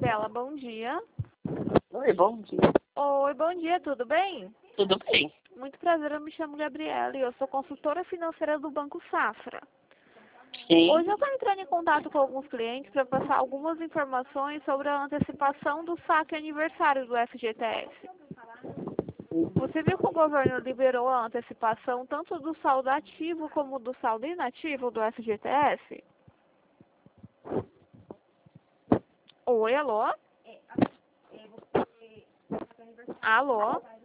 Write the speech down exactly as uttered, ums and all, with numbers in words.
Gabriela, bom dia. Oi, bom dia. Oi, bom dia, tudo bem? Tudo bem? Muito prazer, eu me chamo Gabriela e eu sou consultora financeira do Banco Safra. Sim. Hoje eu estou entrando em contato com alguns clientes para passar algumas informações sobre a antecipação do saque aniversário do F G T S. Você viu que o governo liberou a antecipação tanto do saldo ativo como do saldo inativo do F G T S? Oi, alô? Alô?